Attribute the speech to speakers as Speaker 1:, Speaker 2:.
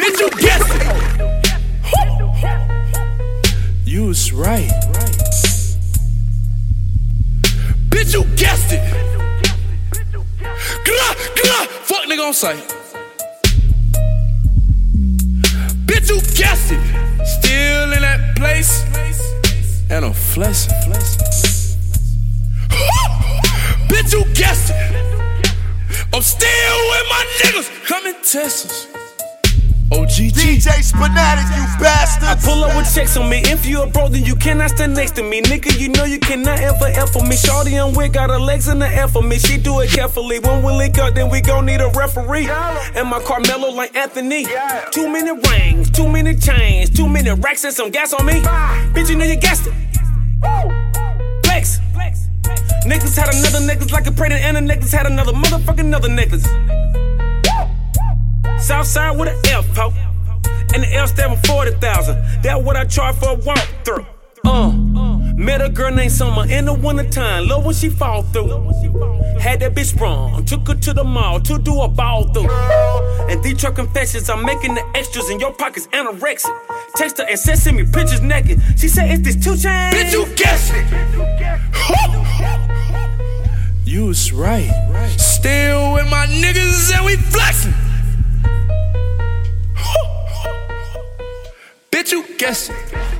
Speaker 1: Bitch, you guessed it. You was right. Bitch, you guessed it. Fuck nigga on sight. Bitch, you guessed it. Still in that place. And I'm flexing. Bitch, you guessed it. I'm still with my niggas. Come and test us. OGG.
Speaker 2: DJ Spinatic, you bastard.
Speaker 3: I pull up with checks on me. If you a bro, then you cannot stand next to me. Nigga, you know you cannot ever F for me. Shorty I'm with got her legs in the F for me. She do it carefully. When we link up, then we gon' need a referee. And my Carmelo like Anthony. Too many rings, too many chains, too many racks and some gas on me. Bitch, you know you guessed it. Flex. Niggas had another necklace like a predator, and the necklace had another necklace. Southside with an F, ho. And the L stand for 40,000. That's what I charge for a walkthrough. Met a girl named Summer in the wintertime. Love when she fall through. Had that bitch sprung. Took her to the mall to do a ball through. And these truck confessions, I'm making the extras in your pockets anorexic. Text her and send me pictures naked. She said, "Is this 2 Chainz?"
Speaker 1: Bitch, you guessed it. You was right. Still with my niggas and we flexing. Bitch, you guessed it.